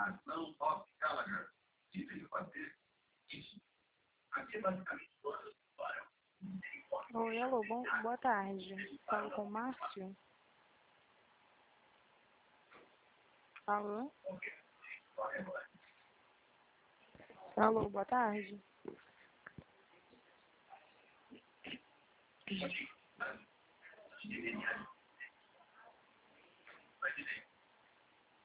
ação Bob Gallagher, que veio fazer isso. Aqui é basicamente todas as histórias. Oi, alô, boa tarde. Falo com o Márcio? Alô? Alô, boa tarde.